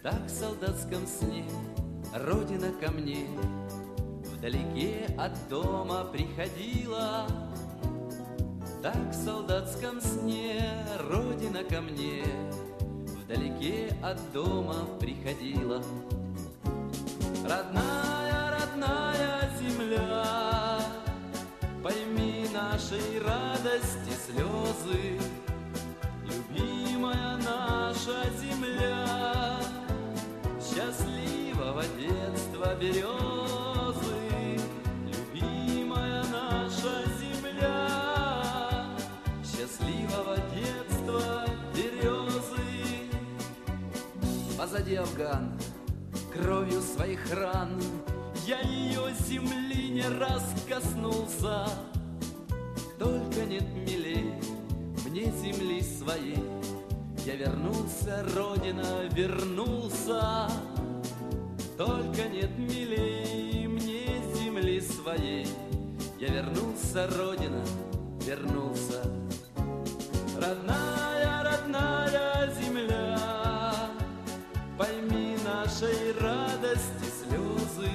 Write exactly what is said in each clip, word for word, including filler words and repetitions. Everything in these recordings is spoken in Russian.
Так в солдатском сне Родина ко мне вдалеке от дома приходила. Так в солдатском сне Родина ко мне вдалеке от дома приходила. Родная, родная земля, пойми нашей радости слезы. Любимая наша земля, счастливого детства березы. Любимая наша земля, счастливого детства березы. Позади Афган, кровью своих ран я ее земли не раз коснулся. Только нет милей мне земли своей. Я вернулся, Родина, вернулся. Только нет милей мне земли своей. Я вернулся, Родина, вернулся. Родная, родная земля, пойми нашей радости слезы.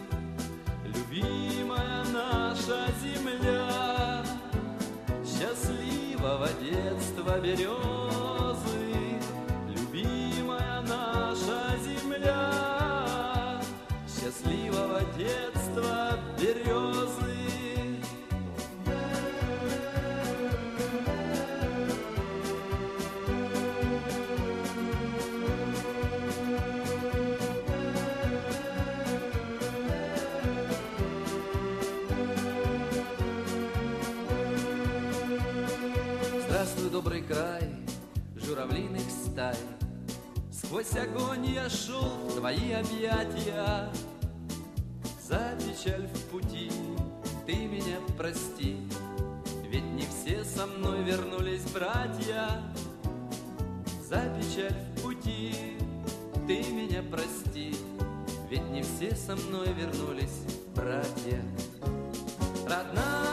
Любимая наша земля, счастливого детства березы. Любимая наша земля, счастливого детства березы. Здравствуй, добрый край журавлиных стай. Сквозь огонь я шел в твои объятия. За печаль в пути ты меня прости, ведь не все со мной вернулись братья. За печаль в пути ты меня прости, ведь не все со мной вернулись братья. Родная